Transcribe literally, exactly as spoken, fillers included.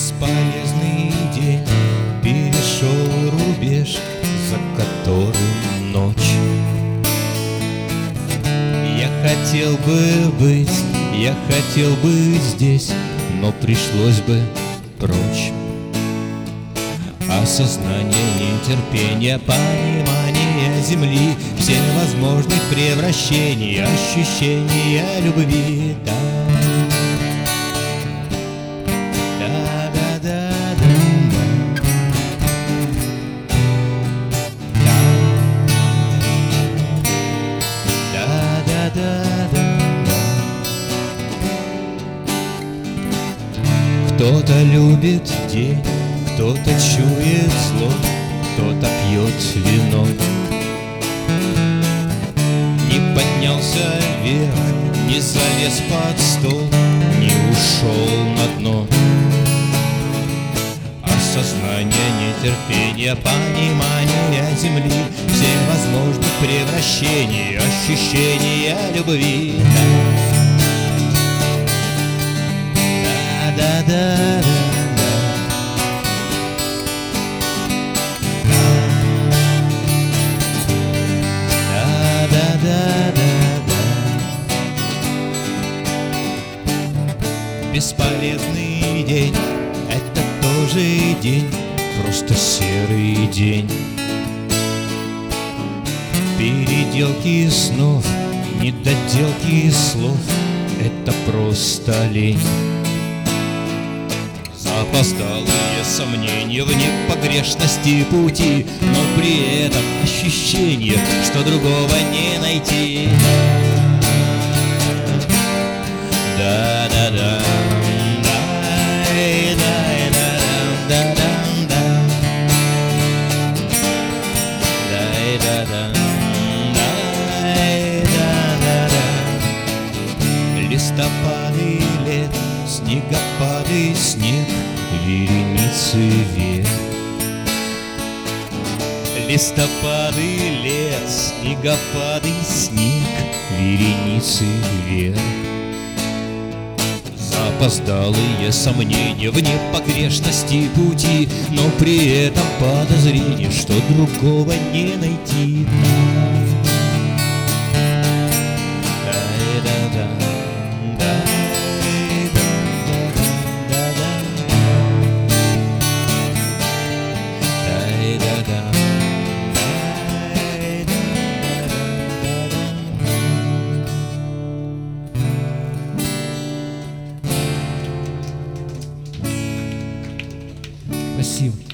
Бесполезный день перешел рубеж, за которым ночь. Я хотел бы быть, я хотел быть здесь, но пришлось бы прочь. Осознание, нетерпение, понимание земли, всевозможных превращений, ощущения любви. Да. Кто-то любит день, кто-то чует зло, кто-то пьет вино. Не поднялся вверх, не залез под стол, не ушел на дно. Осознание, нетерпение, понимание земли, всевозможных превращений, ощущения любви. Да, да, да, да, да, да, да. Бесполезный день, это тоже день, просто серый день. Переделки снов, недоделки слов, это просто лень. Запоздалые сомнения в непогрешности пути, но при этом ощущение, что другого не найти. Да-да-да. Листопады лет, снегопады, снег, вереницы век. Листопады лет, снегопады, снег, вереницы век. Запоздалые сомнения в непогрешности пути, но при этом подозрение, что другого не найти. Спасибо.